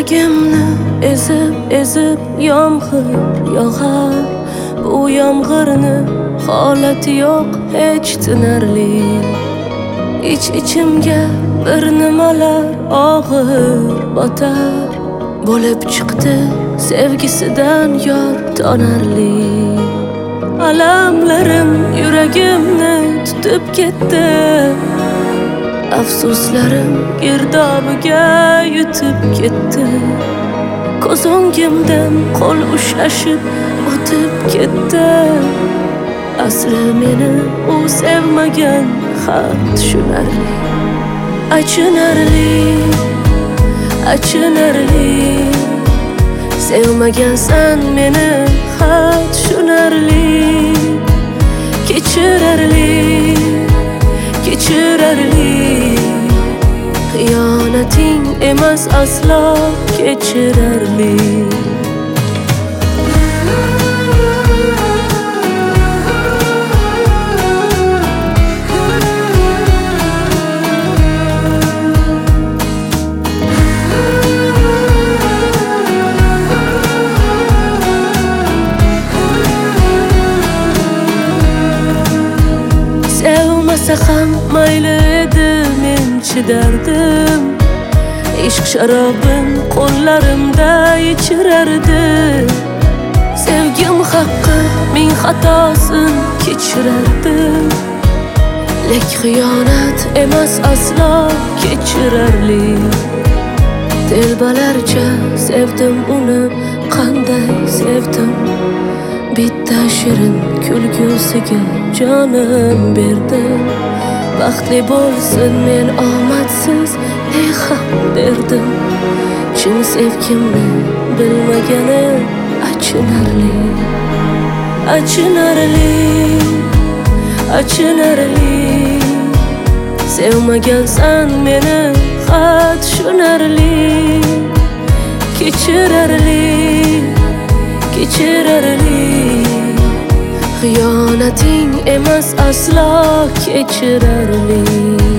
Yuragimni ezib yomg'ir yog'ar. Bu yomg'irni holati yo'q hech tinarli. İçimga bir nimalar og'ir botar. Bo'lib chiqdi sevgisidan yor tonarli. Alamlarim yuragimni tutib ketdi. Afsuslarim girdobiga yutib ketdi. Ko'z o'ngimdan qo'l ushlashib o'tib ketdi. Asli meni u sevmagan, xat tushunarli. Achinarli sevmagansan meni, xat tushunarli. Kechirarli xiyonating emas aslo kechirarli. Sevmasa ham mayli edi, men chidardim. Ishq sharobin qo'llarimda ichirardi. Sevgim haqqi ming xatosin kechirardim. Lek xiyonat emas aslo kechirarli. Telbalarcha sevdim uni, qanday sevdim. Bitta shirin kulgusiga jonim berdim. Baxtli bo'lsin men omadsiz ne ham derdim. Chin sevgimni bilmagani achinarli. Sevmagansan meni, xat tushunarli. Kechirarli xiyonating emas aslo kechirarli.